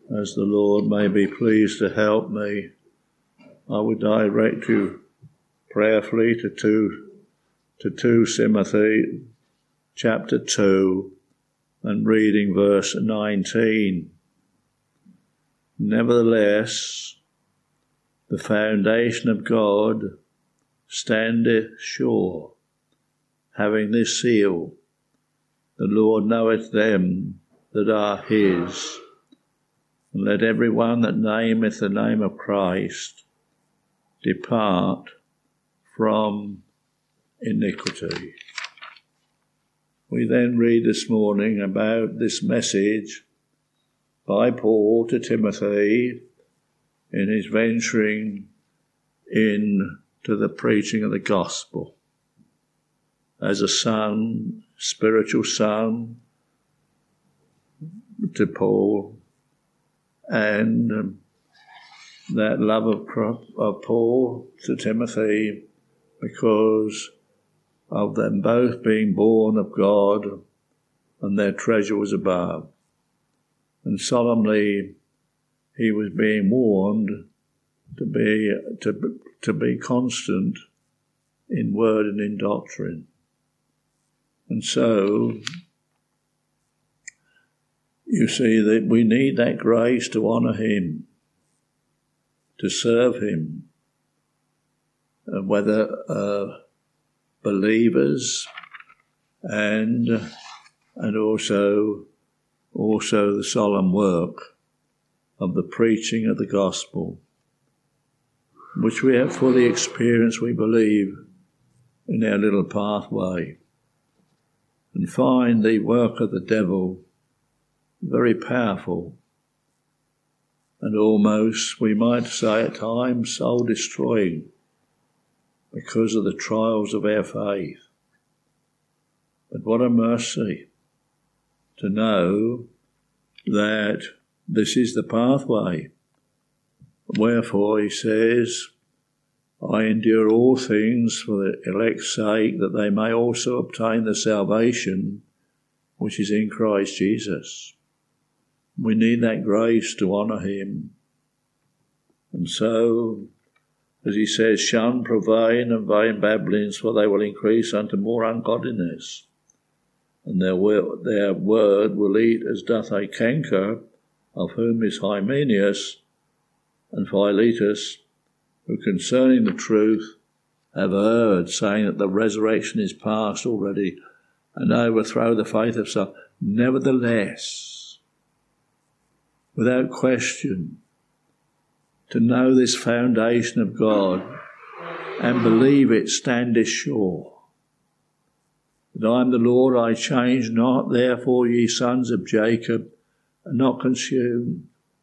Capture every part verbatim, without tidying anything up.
as the Lord may be pleased to help me, I would direct you prayerfully to two, to two Timothy chapter two and reading verse nineteen. Nevertheless, the foundation of God standeth sure, having this seal, the Lord knoweth them that are his. And let every one that nameth the name of Christ depart from iniquity. We then read this morning about this message by Paul to Timothy in his venturing in to the preaching of the gospel as a son, spiritual son to Paul, and um, that love of, of Paul to Timothy because of them both being born of God and their treasure was above. And solemnly he was being warned to be to, to be constant in word and in doctrine. And so you see that we need that grace to honour him, to serve him, uh, whether uh, believers and and also also the solemn work of the preaching of the gospel, which we have fully experienced, we believe, in our little pathway, and find the work of the devil very powerful and almost, we might say at times, soul-destroying because of the trials of our faith. But what a mercy to know that this is the pathway. Wherefore, he says, I endure all things for the elect's sake, that they may also obtain the salvation which is in Christ Jesus. We need that grace to honour him. And so, as he says, shun profane and vain babblings, for they will increase unto more ungodliness. And their word, their word will eat as doth a canker, of whom is Hymenaeus and Philetus, who concerning the truth have erred, saying that the resurrection is past already, and overthrow the faith of some. Nevertheless, without question, to know this foundation of God and believe it standeth sure. That I am the Lord, I change not, therefore ye sons of Jacob are not consumed.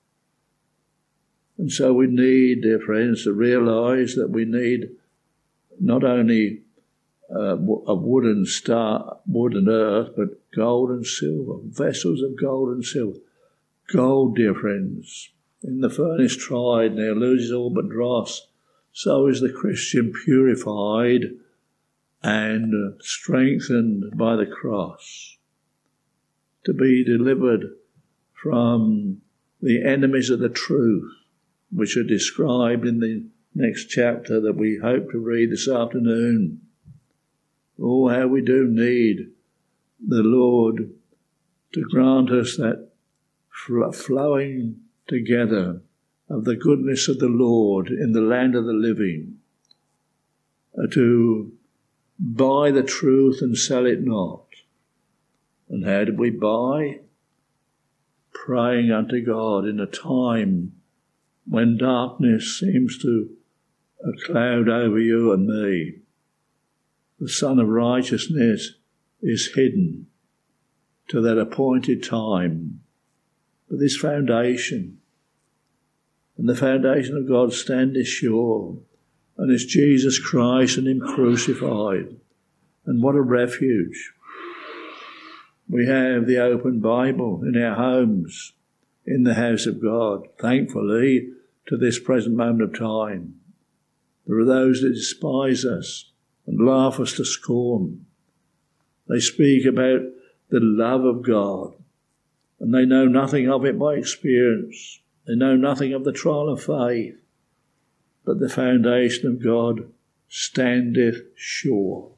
And so we need, dear friends, to realise that we need not only uh, a wooden star, wood and earth, but gold and silver, vessels of gold and silver. Gold, dear friends, in the furnace tried, now loses all but dross. So is the Christian purified and strengthened by the cross, to be delivered from the enemies of the truth, which are described in the next chapter that we hope to read this afternoon. Oh, how we do need the Lord to grant us that flowing together of the goodness of the Lord in the land of the living, uh, to buy the truth and sell it not. And how did we buy? Praying unto God in a time when darkness seems to uh, cloud over you and me. The Son of Righteousness is hidden to that appointed time. But this foundation, and the foundation of God standeth sure, and it's Jesus Christ and him crucified. And what a refuge. We have the open Bible in our homes, in the house of God, thankfully, to this present moment of time. There are those that despise us and laugh us to scorn. They speak about the love of God, and they know nothing of it by experience. They know nothing of the trial of faith, but the foundation of God standeth sure.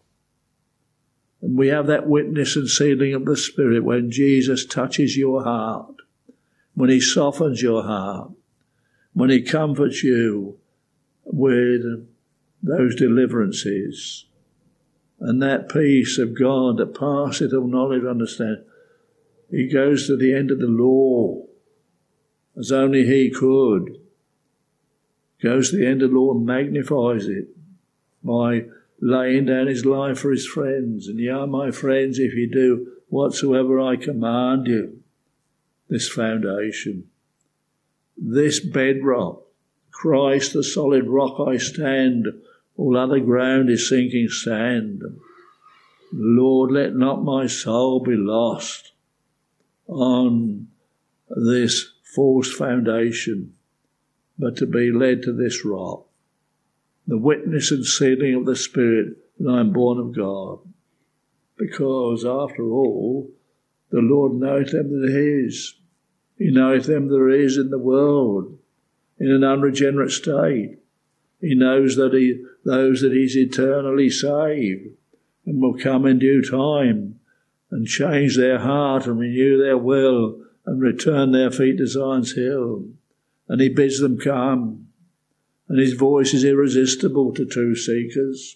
And we have that witness and sealing of the Spirit when Jesus touches your heart, when he softens your heart, when he comforts you with those deliverances, and that peace of God that passeth all knowledge and understanding. He goes to the end of the law as only he could. Goes to the end of the law and magnifies it by laying down his life for his friends. And ye are my friends if you do whatsoever I command you. This foundation, this bedrock, Christ the solid rock I stand, all other ground is sinking sand. Lord, let not my soul be lost on this false foundation, but to be led to this rock, the witness and sealing of the Spirit that I am born of God. Because, after all, the Lord knoweth them that is. He knoweth them that is in the world, in an unregenerate state. He knows that he, those that he's eternally saved, and will come in due time and change their heart and renew their will and return their feet to Zion's hill. And he bids them come. And his voice is irresistible to truth seekers.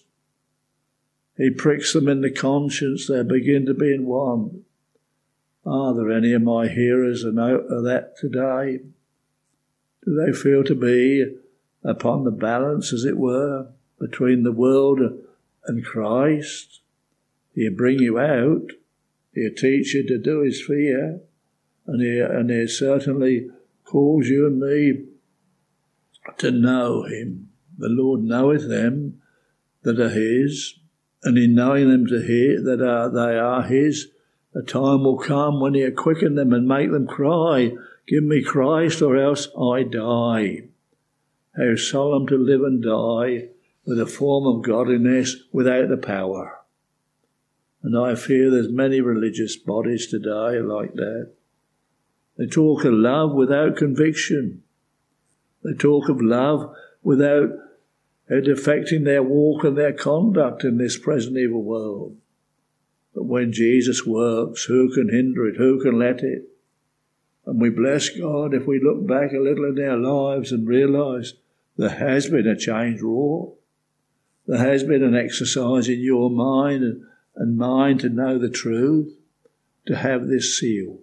He pricks them in the conscience. They begin to be in want. Are there any of my hearers who know of that today? Do they feel to be upon the balance, as it were, between the world and Christ? He'll bring you out. He'll teach you to do his fear. And he, and he certainly calls you and me to know him. The Lord knoweth them that are his, and in knowing them to hear that are, they are his, a time will come when he'll quicken them and make them cry, give me Christ or else I die. How solemn to live and die with a form of godliness without the power. And I fear there's many religious bodies today like that. They talk of love without conviction. They talk of love without it affecting their walk and their conduct in this present evil world. But when Jesus works, who can hinder it? Who can let it? And we bless God if we look back a little in our lives and realise there has been a change wrought. There has been an exercise in your mind and, and mine to know the truth, to have this seal.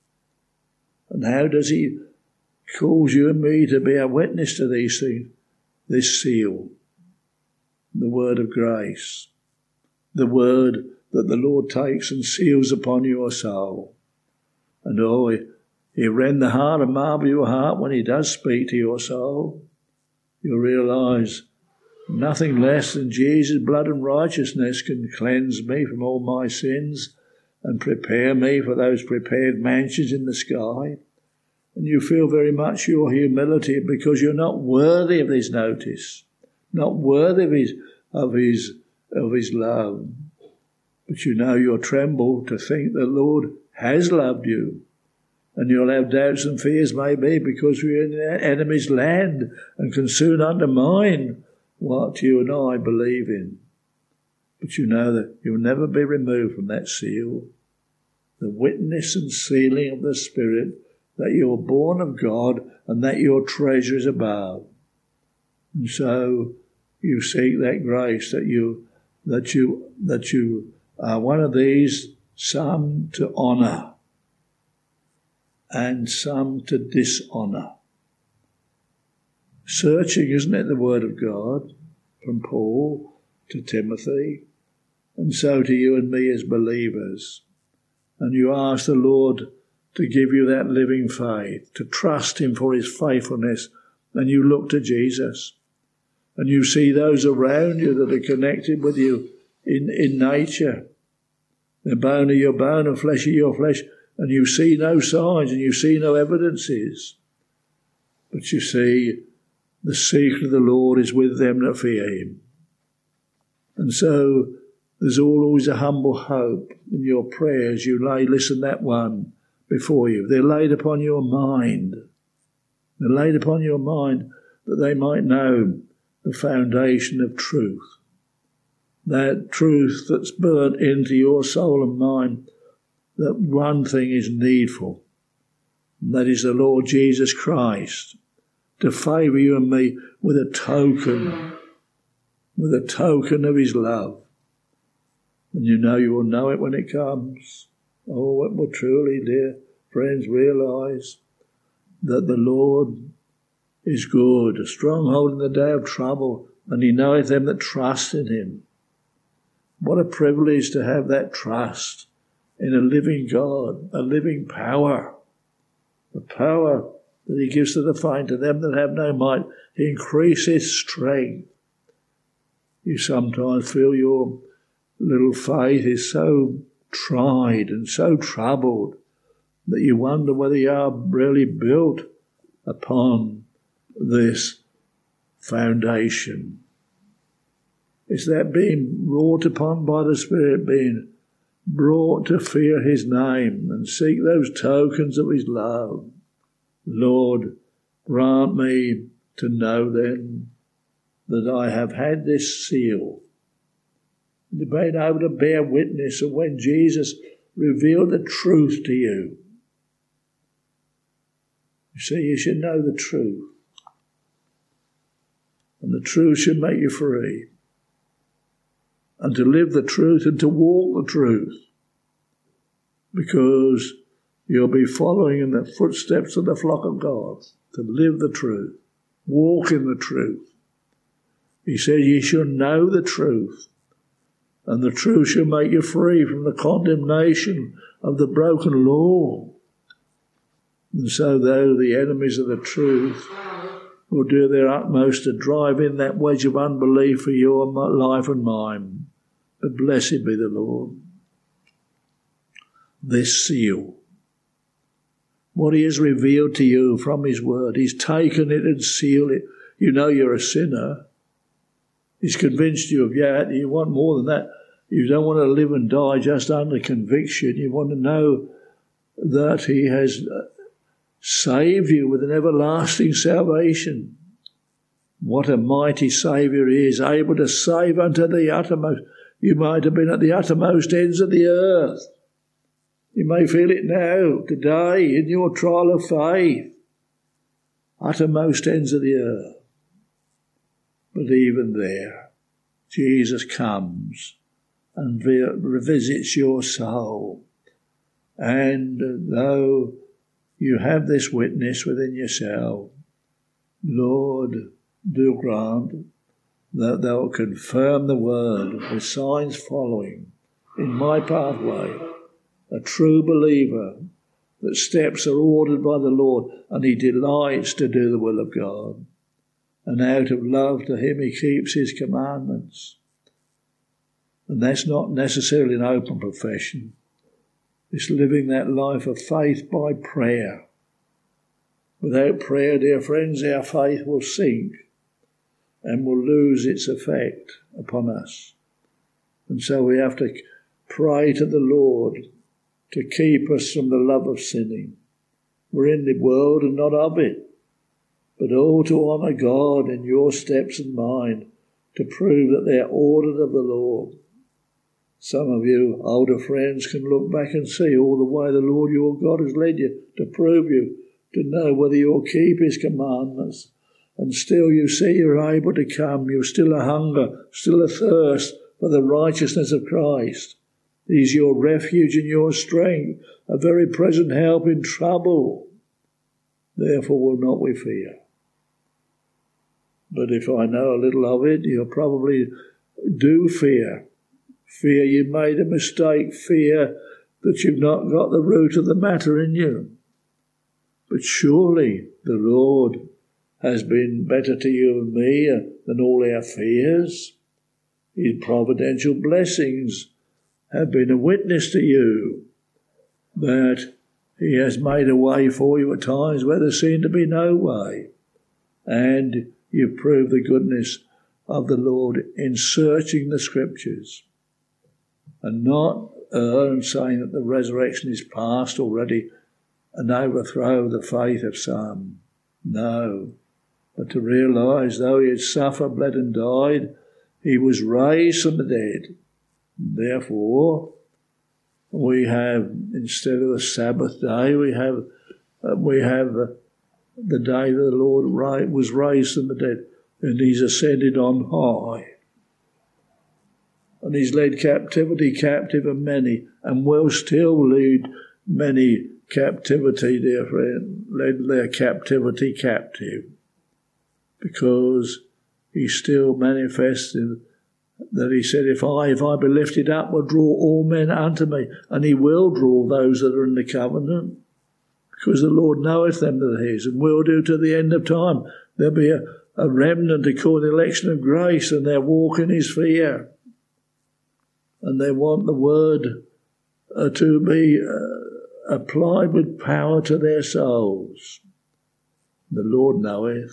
And how does he cause you and me to be a witness to these things? This seal, the word of grace, the word that the Lord takes and seals upon your soul. And oh, he, he rend the heart and marble your heart when he does speak to your soul. You'll realise nothing less than Jesus' blood and righteousness can cleanse me from all my sins and prepare me for those prepared mansions in the sky. And you feel very much your humility because you're not worthy of his notice, not worthy of his, of his, of his love. But you know you'll tremble to think the Lord has loved you. And you'll have doubts and fears maybe because we're in the enemy's land and can soon undermine what you and I believe in. But you know that you'll never be removed from that seal, the witness and sealing of the Spirit, that you're born of God and that your treasure is above. And so you seek that grace that you that you that you are one of these, some to honour and some to dishonour. Searching, isn't it, the word of God from Paul to Timothy, and so to you and me as believers. And you ask the Lord to give you that living faith, to trust him for his faithfulness, and you look to Jesus. And you see those around you that are connected with you in, in nature. They're bone of your bone and flesh of your flesh, and you see no signs and you see no evidences. But you see the secret of the Lord is with them that fear him. And so there's always a humble hope in your prayers. You lay, listen, that one before you. They're laid upon your mind. They're laid upon your mind that they might know the foundation of truth. That truth that's burnt into your soul and mind, that one thing is needful, and that is the Lord Jesus Christ, to favour you and me with a token, with a token of his love. And you know you will know it when it comes. Oh, it will truly, dear friends, realise that the Lord is good, a stronghold in the day of trouble, and he knoweth them that trust in him. What a privilege to have that trust in a living God, a living power, the power that he gives to the faint, to them that have no might. He increases strength. You sometimes feel your little faith is so tried and so troubled that you wonder whether you are really built upon this foundation. It's that being wrought upon by the Spirit, being brought to fear his name and seek those tokens of his love. Lord, grant me to know then that I have had this seal, to be able to bear witness of when Jesus revealed the truth to you. You see, you should know the truth, and the truth should make you free, and to live the truth and to walk the truth, because you'll be following in the footsteps of the flock of God, to live the truth, walk in the truth. He said, ye shall know the truth, and the truth shall make you free from the condemnation of the broken law. And so though the enemies of the truth will do their utmost to drive in that wedge of unbelief for your life and mine, but blessed be the Lord. This seal, what he has revealed to you from his word, he's taken it and sealed it. You know you're a sinner. He's convinced you of that. You want more than that. You don't want to live and die just under conviction. You want to know that he has saved you with an everlasting salvation. What a mighty Saviour he is, able to save unto the uttermost. You might have been at the uttermost ends of the earth. You may feel it now, today, in your trial of faith. Uttermost ends of the earth. But even there, Jesus comes and revisits your soul. And though you have this witness within yourself, Lord, do grant that thou wilt confirm the word with signs following in my pathway, a true believer, that steps are ordered by the Lord and he delights to do the will of God. And out of love to him he keeps his commandments. And that's not necessarily an open profession. It's living that life of faith by prayer. Without prayer, dear friends, our faith will sink and will lose its effect upon us. And so we have to pray to the Lord to keep us from the love of sinning. We're in the world and not of it, but all to honour God in your steps and mine, to prove that they're ordered of the Lord. Some of you older friends can look back and see all the way the Lord your God has led you, to prove you, to know whether you'll keep his commandments. And still you see you're able to come, you're still a hunger, still a thirst for the righteousness of Christ. He's your refuge and your strength, a very present help in trouble. Therefore will not we fear. But if I know a little of it, you'll probably do fear. Fear you made a mistake, fear that you've not got the root of the matter in you. But surely the Lord has been better to you and me than all our fears. His providential blessings have been a witness to you that he has made a way for you at times where there seemed to be no way. And you've proved the goodness of the Lord in searching the Scriptures and not err and saying that the resurrection is past already. and overthrow the faith of some. No, but to realise though he had suffered, bled and died, he was raised from the dead. Therefore, we have, instead of the Sabbath day, we have uh, we have uh, the day that the Lord ra- was raised from the dead, and he's ascended on high. And he's led captivity captive of many, and will still lead many captivity, dear friend, led their captivity captive, because he still manifested that he said, if I, if I be lifted up, will draw all men unto me. And he will draw those that are in the covenant, because the Lord knoweth them that are his, and will do to the end of time. There'll be a, a remnant according to the election of grace, and they'll walk in his fear. And they want the word uh, to be uh, applied with power to their souls. The Lord knoweth.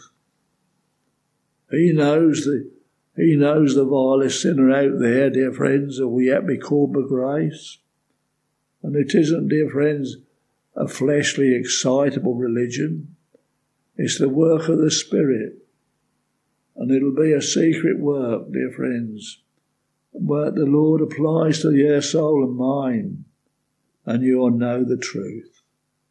He knows the He knows the vilest sinner out there, dear friends, that we yet be called by grace. And it isn't, dear friends, a fleshly, excitable religion. It's the work of the Spirit. And it'll be a secret work, dear friends, but the Lord applies to your soul and mine, and you'll know the truth.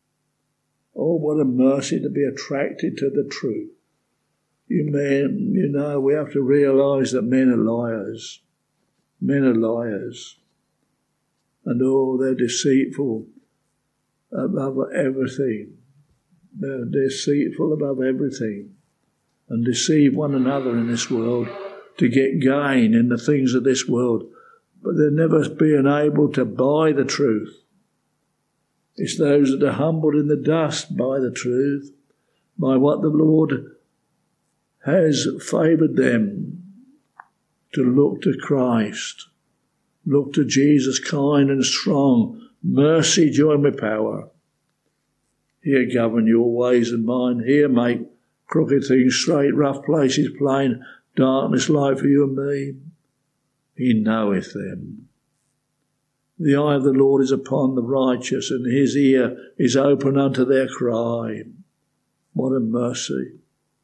Oh, what a mercy to be attracted to the truth. You men, you know, we have to realise that men are liars. Men are liars. And oh, they're deceitful above everything. They're deceitful above everything, and deceive one another in this world to get gain in the things of this world. But they're never being able to buy the truth. It's those that are humbled in the dust by the truth, by what the Lord has favoured them to look to Christ, look to Jesus, kind and strong, mercy joined with power. Here govern your ways and mine, here make crooked things straight, rough places plain, darkness light for you and me. He knoweth them. The eye of the Lord is upon the righteous, and his ear is open unto their cry. What a mercy.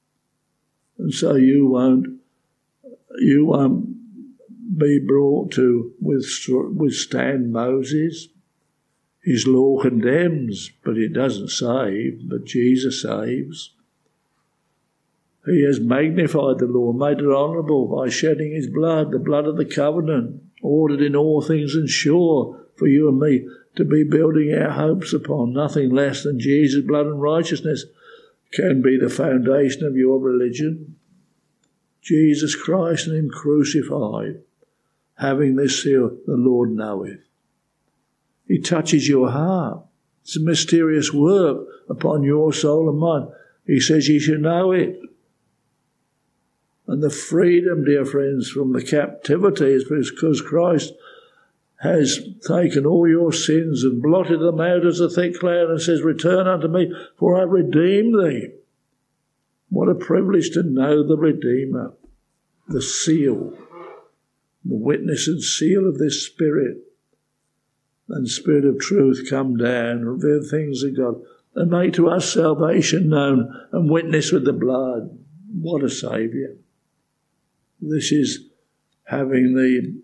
And so you won't, you won't be brought to withstand Moses. His law condemns, but it doesn't save, but Jesus saves. He has magnified the law, made it honourable by shedding his blood, the blood of the covenant, ordered in all things and sure for you and me to be building our hopes upon. Nothing less than Jesus' blood and righteousness can be the foundation of your religion. Jesus Christ and him crucified, having this seal, the Lord knoweth. He touches your heart. It's a mysterious work upon your soul and mine. He says you should know it. And the freedom, dear friends, from the captivity is because Christ has taken all your sins and blotted them out as a thick cloud and says, return unto me, for I have redeemed thee. What a privilege to know the Redeemer, the seal, the witness and seal of this Spirit. And Spirit of truth come down, reveal things of God, and make to us salvation known and witness with the blood. What a Saviour. This is having the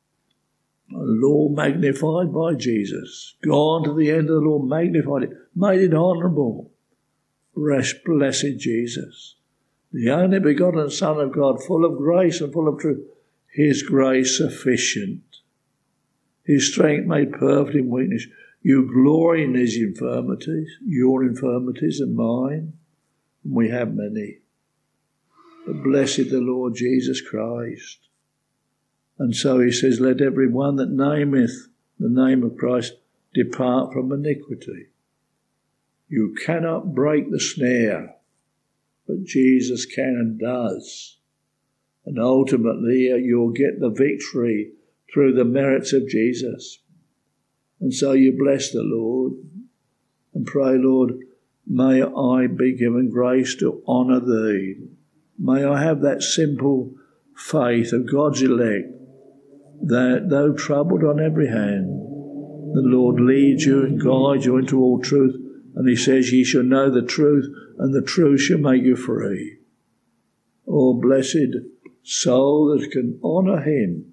law magnified by Jesus. Gone to the end of the law, magnified it, made it honourable. Blessed Jesus, the only begotten Son of God, full of grace and full of truth. His grace sufficient. His strength made perfect in weakness. You glory in his infirmities, your infirmities and mine. And we have many. But blessed the Lord Jesus Christ. And so he says, let every one that nameth the name of Christ depart from iniquity. You cannot break the snare, but Jesus can and does. And ultimately you'll get the victory through the merits of Jesus. And so you bless the Lord and pray, Lord, may I be given grace to honour thee. May I have that simple faith of God's elect, that though troubled on every hand, the Lord leads you and guides you into all truth And he says, ye shall know the truth, and the truth shall make you free. Oh, blessed soul that can honour him.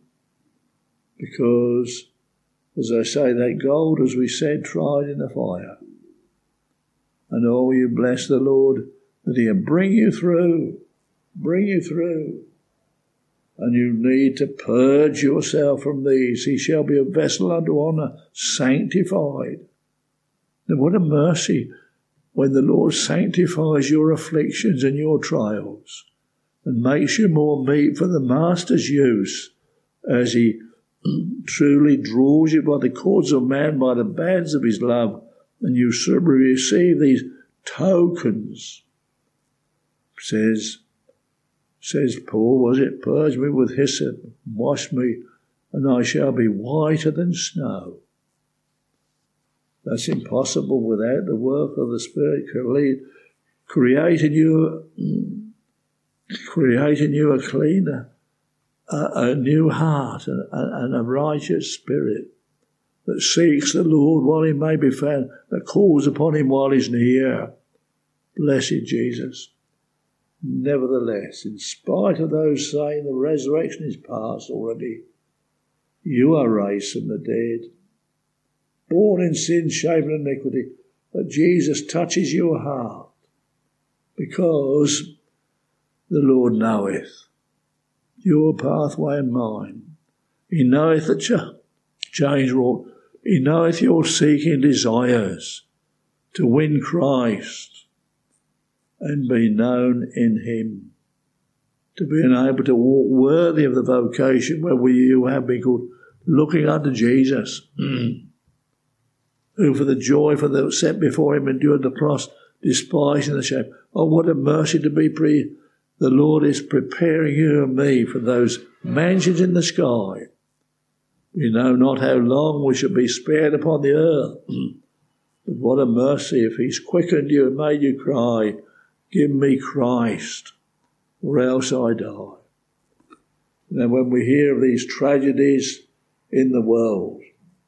Because, as I say, that gold, as we said, tried in the fire. And oh, you bless the Lord that he'll bring you through, bring you through. And you need to purge yourself from these. He shall be a vessel unto honour, sanctified. Now what a mercy when the Lord sanctifies your afflictions and your trials and makes you more meet for the Master's use as he truly draws you by the cords of man, by the bands of his love, and you receive these tokens. Says, says Paul, was it, purge me with hyssop, wash me, and I shall be whiter than snow. That's impossible without the work of the Spirit creating you, creating you a cleaner, a, a new heart, and, and a righteous spirit that seeks the Lord while he may be found, that calls upon him while he's near. Blessed Jesus. Nevertheless, in spite of those saying the resurrection is past already, you are raised from the dead, born in sin, shaven in iniquity, that Jesus touches your heart, because the Lord knoweth your pathway and mine. He knoweth the ch- change wrought. He knoweth your seeking desires to win Christ and be known in him, to be able to walk worthy of the vocation where we, you have been called, looking unto Jesus, who for the joy for the set before him endured the cross, despising the shame. Oh, what a mercy to be pre. The Lord is preparing you and me for those mansions in the sky. We know not how long we shall be spared upon the earth. But what a mercy if he's quickened you and made you cry, give me Christ, or else I die. Now when we hear of these tragedies in the world,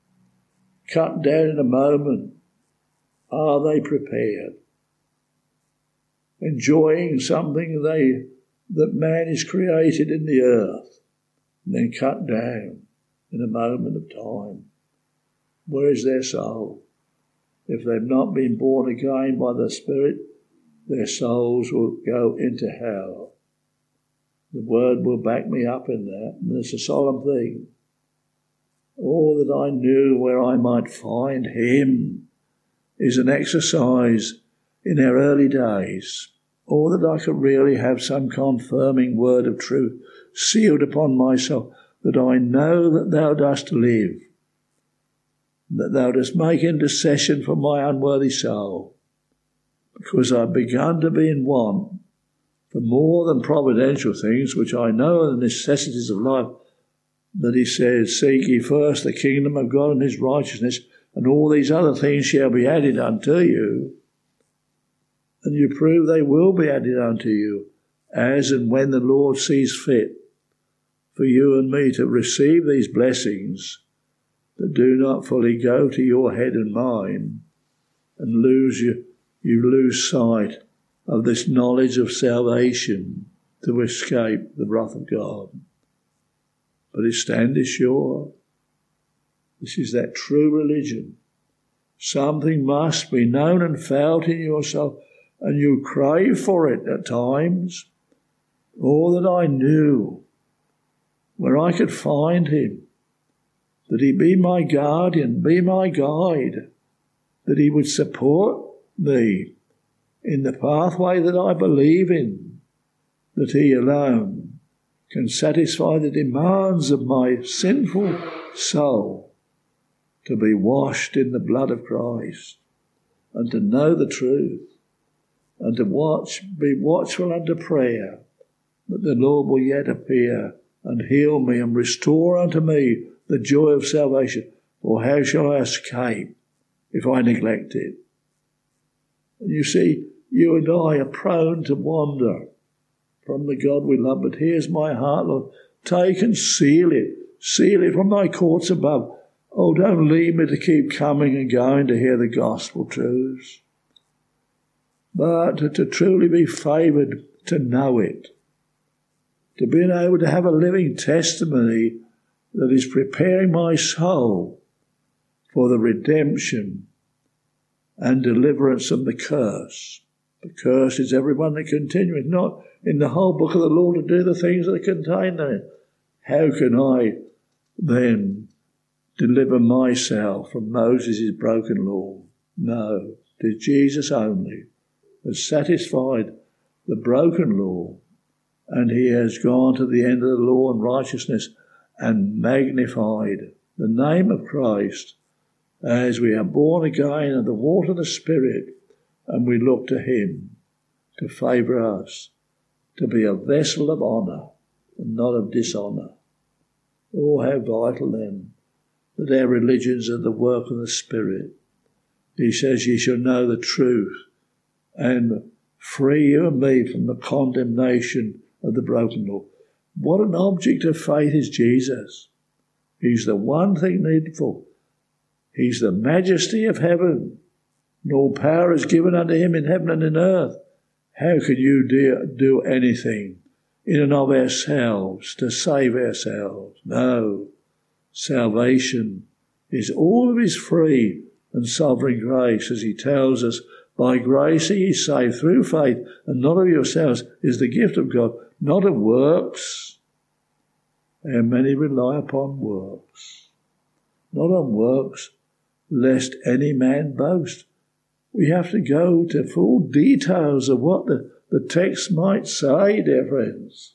cut down in a moment, are they prepared? Enjoying something they that man is created in the earth, and then cut down in a moment of time. Where is their soul? If they've not been born again by the Spirit, their souls will go into hell. The Word will back me up in that, and it's a solemn thing. Oh, that I knew where I might find him is an exercise in our early days. Oh, that I could really have some confirming word of truth sealed upon my soul, that I know that thou dost live, that thou dost make intercession for my unworthy soul, because I've begun to be in want for more than providential things, which I know are the necessities of life, that he says, seek ye first the kingdom of God and his righteousness, and all these other things shall be added unto you. And you prove they will be added unto you, as and when the Lord sees fit for you and me to receive these blessings that do not fully go to your head and mine, and lose you, you lose sight of this knowledge of salvation to escape the wrath of God. But it standeth sure. This is that true religion. Something must be known and felt in your soul, and you crave for it at times. Oh, that I knew where I could find him, that he be my guardian, be my guide, that he would support me in the pathway that I believe in, that he alone can satisfy the demands of my sinful soul to be washed in the blood of Christ and to know the truth and to watch, be watchful unto prayer, that the Lord will yet appear and heal me and restore unto me the joy of salvation. For how shall I escape if I neglect it? And you see, you and I are prone to wander from the God we love. But here's my heart, Lord. Take and seal it. Seal it from thy courts above. Oh, don't leave me to keep coming and going to hear the gospel truths. but to, to truly be favoured to know it, to being able to have a living testimony that is preparing my soul for the redemption and deliverance from the curse. The curse is everyone that continueth not in the whole book of the law to do the things that are contained therein. How can I then deliver myself from Moses' broken law? No, it is Jesus only has satisfied the broken law, and he has gone to the end of the law and righteousness and magnified the name of Christ as we are born again of the water and the Spirit, and we look to him to favour us, to be a vessel of honour and not of dishonour. Oh, how vital then that our religions are the work of the Spirit. He says, ye shall know the truth and free you and me from the condemnation of the broken law. What an object of faith is Jesus. He's the one thing needful. He's the majesty of heaven, and all power is given unto him in heaven and in earth. How can you do, do anything in and of ourselves to save ourselves? No. Salvation is all of his free and sovereign grace, as he tells us, by grace are ye saved through faith, and not of yourselves, is the gift of God, not of works. And many rely upon works, not on works, lest any man boast. We have to go to full details of what the, the text might say, dear friends.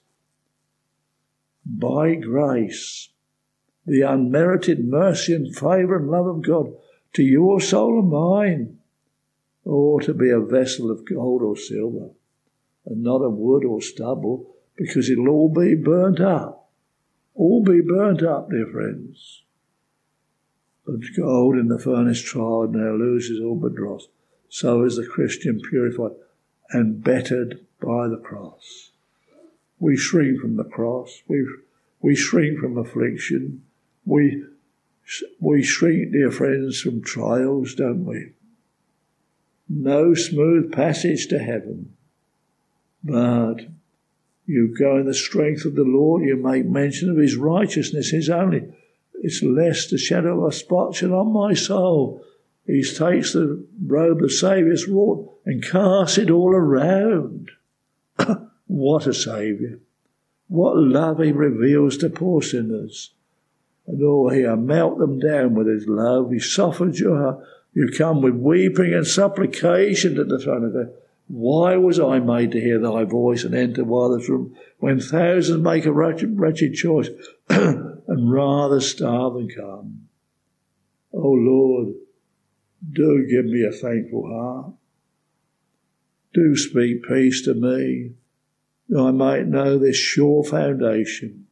By grace, the unmerited mercy and favour and love of God to your soul and mine, or to be a vessel of gold or silver, and not of wood or stubble, because it'll all be burnt up. All be burnt up, dear friends. But gold in the furnace tried now loses all but dross. So is the Christian purified and bettered by the cross. We shrink from the cross. We we shrink from affliction. We we shrink, dear friends, from trials, don't we? No smooth passage to heaven. But you go in the strength of the Lord. You make mention of his righteousness, his only. It's lest the shadow of a spot shall on my soul. He takes the robe the Saviour's wrought and casts it all around. What a Saviour. What love he reveals to poor sinners. And oh, he'll melt them down with his love. He softens your heart. You come with weeping and supplication to the throne of God. Why was I made to hear thy voice and enter Father's room when thousands make a wretched, wretched choice and rather starve than come? Oh Lord, do give me a thankful heart. Do speak peace to me, that I might know this sure foundation.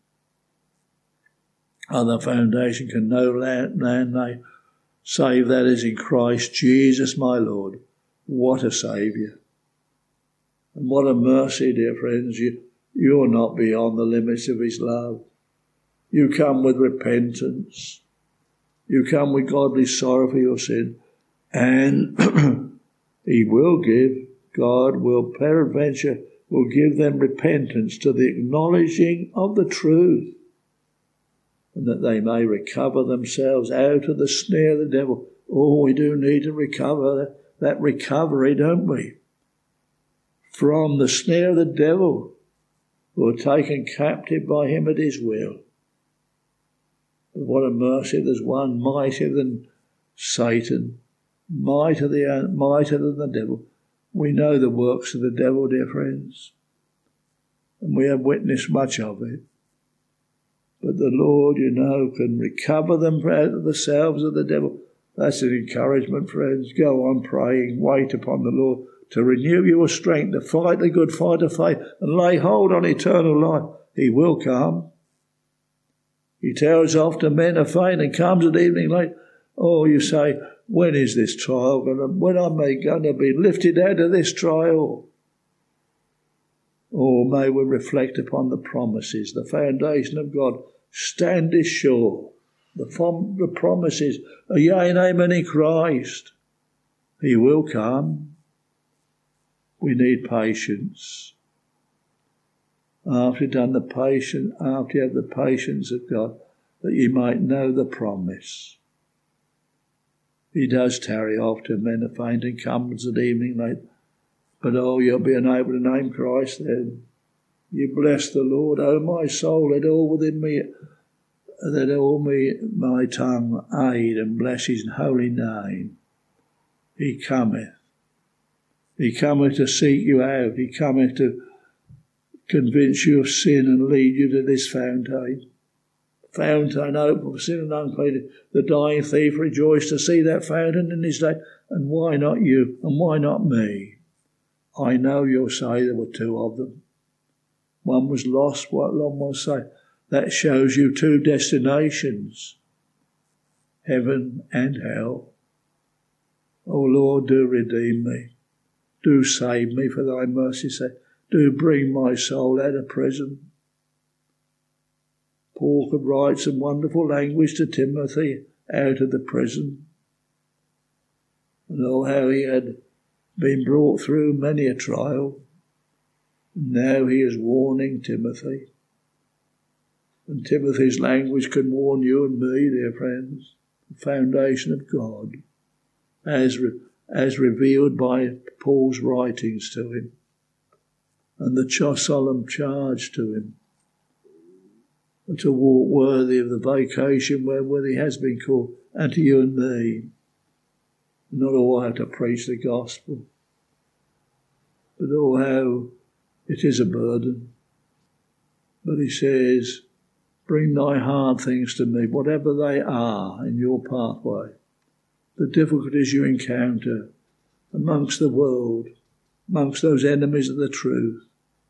Other foundation can no man save that is in Christ Jesus my Lord. What a Saviour. And what a mercy, dear friends. You, you're not beyond the limits of his love. You come with repentance. You come with godly sorrow for your sin. And he will give, God will peradventure, will give them repentance to the acknowledging of the truth, and that they may recover themselves out of the snare of the devil. Oh, we do need to recover that, that recovery, don't we? From the snare of the devil, who are taken captive by him at his will. But what a mercy, there's one mightier than Satan, mightier than, mightier than the devil. We know the works of the devil, dear friends, and we have witnessed much of it. But the Lord, you know, can recover them out of the selves of the devil. That's an encouragement, friends. Go on praying, wait upon the Lord to renew your strength, to fight the good fight of faith, and lay hold on eternal life. He will come. He tells often men are faint and comes at evening late. Oh, you say, when is this trial going to, when am I going to be lifted out of this trial? Oh, may we reflect upon the promises, the foundation of God. Stand is sure. The, fom- the promises are yea and amen in Christ. He will come. We need patience. After you've done the patience, after you have the patience of God, that you might know the promise. He does tarry often, men are faint and comes at evening late. But oh, you'll be unable to name Christ then. You bless the Lord, O my soul, let all within me, let all me, my tongue aid and bless his holy name. He cometh. He cometh to seek you out. He cometh to convince you of sin and lead you to this fountain. Fountain open for sin and unclean. The dying thief rejoiced to see that fountain in his day. And why not you? And why not me? I know you'll say there were two of them. One was lost, what one will say. That shows you two destinations, heaven and hell. O Lord, do redeem me. Do save me for thy mercy's sake. Do bring my soul out of prison. Paul could write some wonderful language to Timothy out of the prison. And oh, how he had been brought through many a trial. And now he is warning Timothy. And Timothy's language can warn you and me, dear friends. The foundation of God, as, re- as revealed by Paul's writings to him. And the ch- solemn charge to him. To walk worthy of the vocation wherewith he has been called, and to you and me. Not all how to preach the gospel, but all how it is a burden. But he says, bring thy hard things to me, whatever they are in your pathway, the difficulties you encounter amongst the world, amongst those enemies of the truth.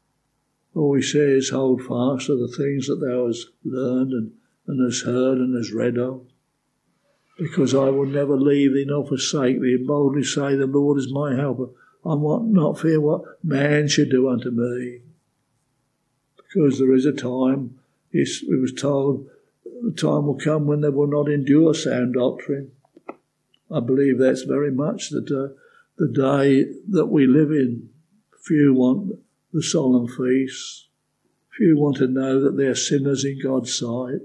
All he says, hold fast to the things that thou hast learned and, and hast heard and hast read of, because I will never leave thee nor forsake thee, and boldly say, the Lord is my helper. I will not fear what man should do unto me. Because there is a time, it was told, the time will come when they will not endure sound doctrine. I believe that's very much the, uh, the day that we live in. Few want the solemn feasts. Few want to know that they're sinners in God's sight.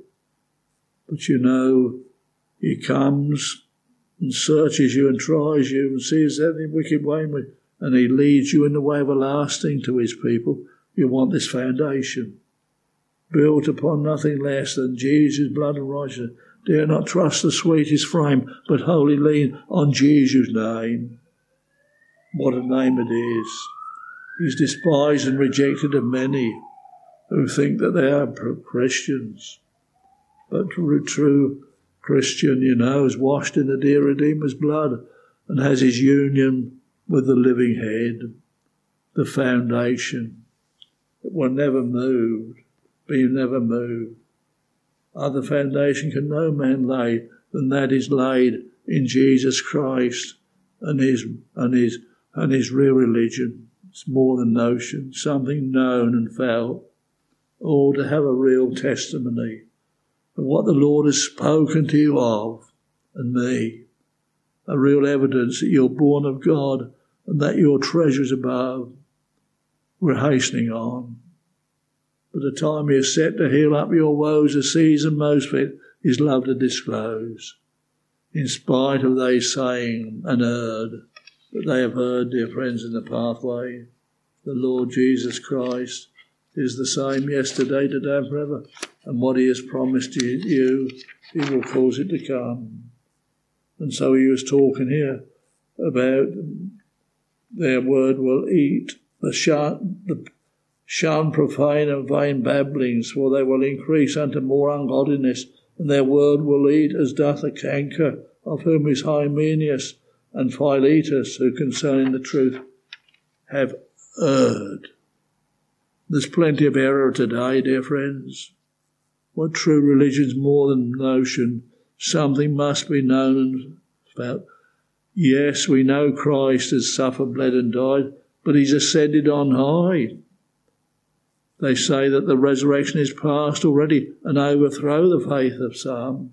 But you know, he comes and searches you and tries you and sees every wicked way, and he leads you in the way everlasting to his people. You want this foundation, built upon nothing less than Jesus' blood and righteousness. Dare not trust the sweetest frame, but wholly lean on Jesus' name. What a name it is. He's despised and rejected of many who think that they are Christians. But a true Christian, you know, is washed in the dear Redeemer's blood and has his union with the living head, the foundation that will never move, be never moved. Other foundation can no man lay than that is laid in Jesus Christ and his and his and his real religion. It's more than notion, something known and felt, or to have a real testimony of what the Lord has spoken to you of and me, a real evidence that you're born of God and that your treasures above. We're hastening on. But the time he is set to heal up your woes, the season most fit his love to disclose, in spite of they saying and heard, that they have heard, dear friends, in the pathway. The Lord Jesus Christ is the same yesterday, today, and forever. And what he has promised you, he will cause it to come. And so he was talking here about their word will eat, the shun, the shun profane and vain babblings, for they will increase unto more ungodliness, and their word will eat as doth a canker, of whom is Hymenaeus and Philetus, who concerning the truth have erred. There's plenty of error today, dear friends. What true religion's more than notion? Something must be known and felt. Yes, we know Christ has suffered, bled and died, but he's ascended on high. They say that the resurrection is past already and overthrow the faith of some.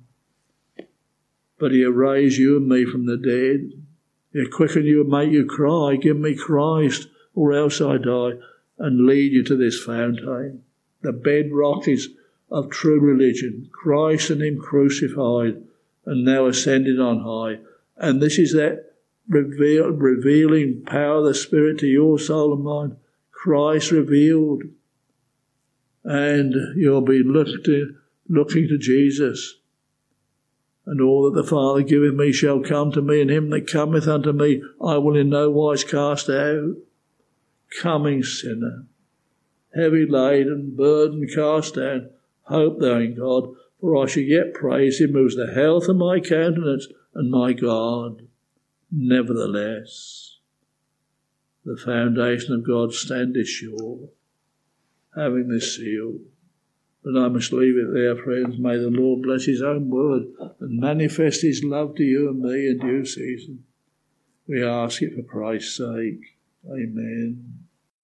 But he'll raise you and me from the dead. He'll quicken you and make you cry, give me Christ, or else I die, and lead you to this fountain. The bedrock is of true religion, Christ and him crucified, and now ascended on high. And this is that reveal, revealing power of the Spirit to your soul and mind, Christ revealed. And you'll be look to, looking to Jesus. And all that the Father giveth me shall come to me, and him that cometh unto me I will in no wise cast out. Coming sinner, heavy laden, burden cast down, hope thou in God, for I shall yet praise him who is the health of my countenance and my God. Nevertheless, the foundation of God standeth sure, having this seal. But I must leave it there, friends. May the Lord bless his own word and manifest his love to you and me in due season. We ask it for Christ's sake. Amen.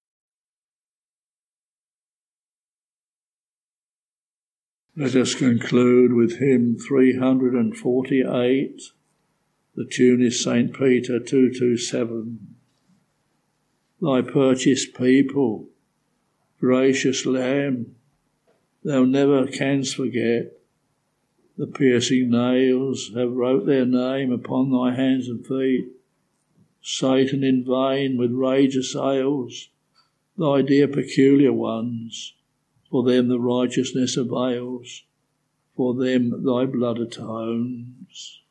Let us conclude with hymn three hundred forty-eight. The tune is Saint Peter two twenty-seven. Thy purchased people, gracious Lamb, thou never canst forget. The piercing nails have wrote their name upon thy hands and feet. Satan in vain with rage assails thy dear peculiar ones. For them the righteousness avails, for them thy blood atones.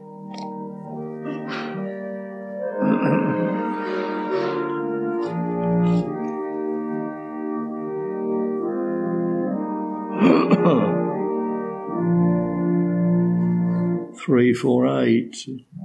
Three, four, eight.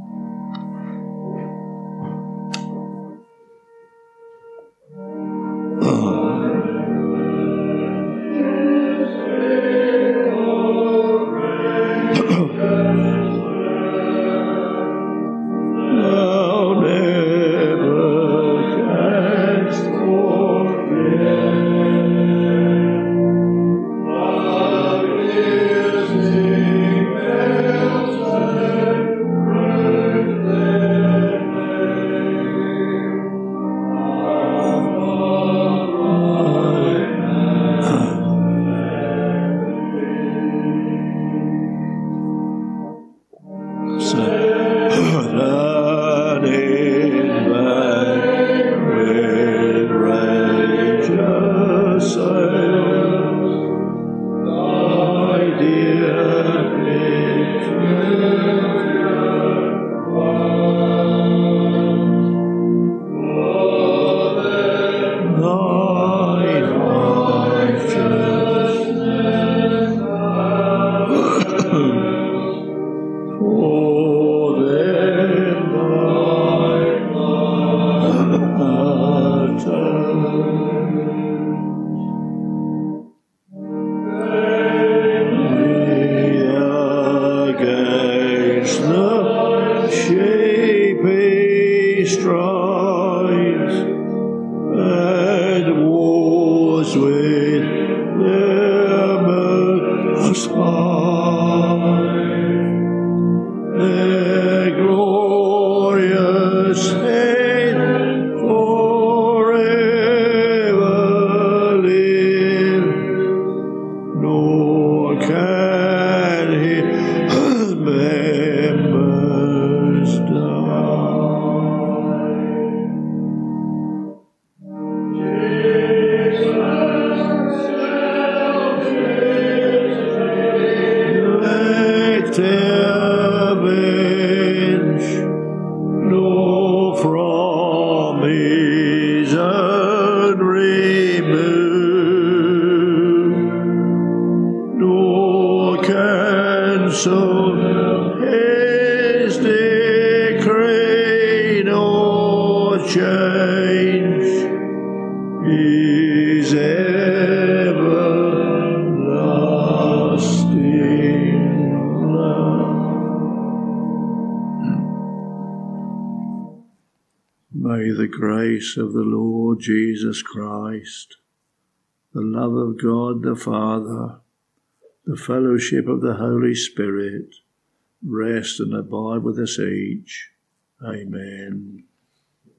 May the grace of the Lord Jesus Christ, the love of God the Father, the fellowship of the Holy Spirit, rest and abide with us each. Amen.